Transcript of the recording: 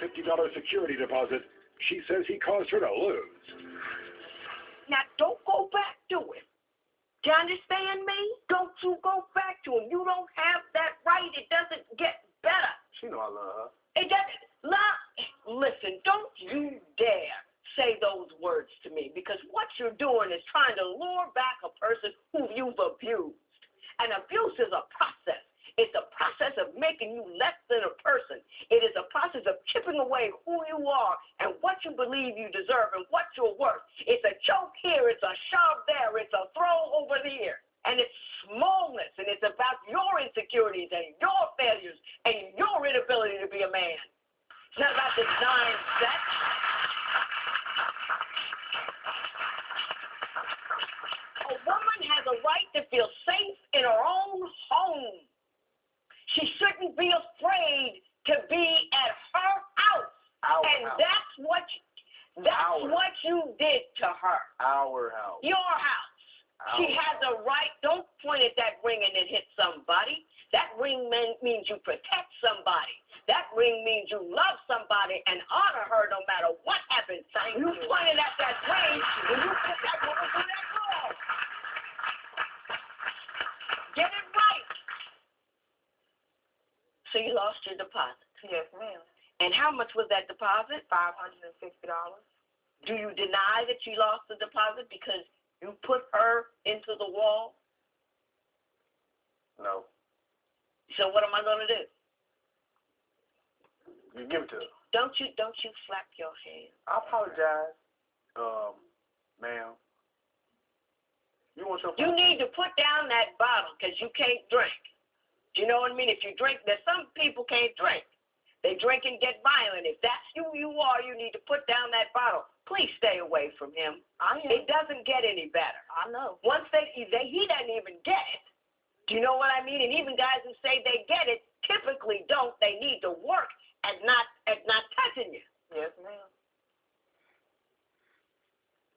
security deposit she says he caused her to lose. Now, don't go back to him. Do you understand me? Don't you go back to him. You don't have that right. It doesn't get better. She know I love her. It doesn't. Listen, don't you dare say those words to me, because what you're doing is trying to lure back a person who you've abused. And abuse is a process. It's a process of making you less than a person. It is a process of chipping away who you are and what you believe you deserve and what you're worth. It's a choke here, it's a shove there, it's a throw over there. And it's smallness, and it's about your insecurities and your failures and your inability to be a man. It's not about denying sex. A woman has a right to feel safe in her own home. She shouldn't be afraid to be at her house. That's what you did to her. Our house. Your house. She has a right. Don't point at that ring and it hit somebody. That ring means you protect somebody. That ring means you love somebody and honor her no matter what happens. You pointed at that ring when you put that woman through that wall. Get it right. So you lost your deposit? Yes, ma'am. And how much was that deposit? $560. Do you deny that you lost the deposit because you put her into the wall? No. So what am I going to do? You give it to her. Don't you flap your hands? I apologize, ma'am. You want your You need to put down that bottle because you can't drink. Do you know what I mean? If you drink, there's some people can't drink. They drink and get violent. If that's who you are, you need to put down that bottle. Please stay away from him. I am. It doesn't get any better. I know. Once he doesn't even get it. Do you know what I mean? And even guys who say they get it typically don't. They need to work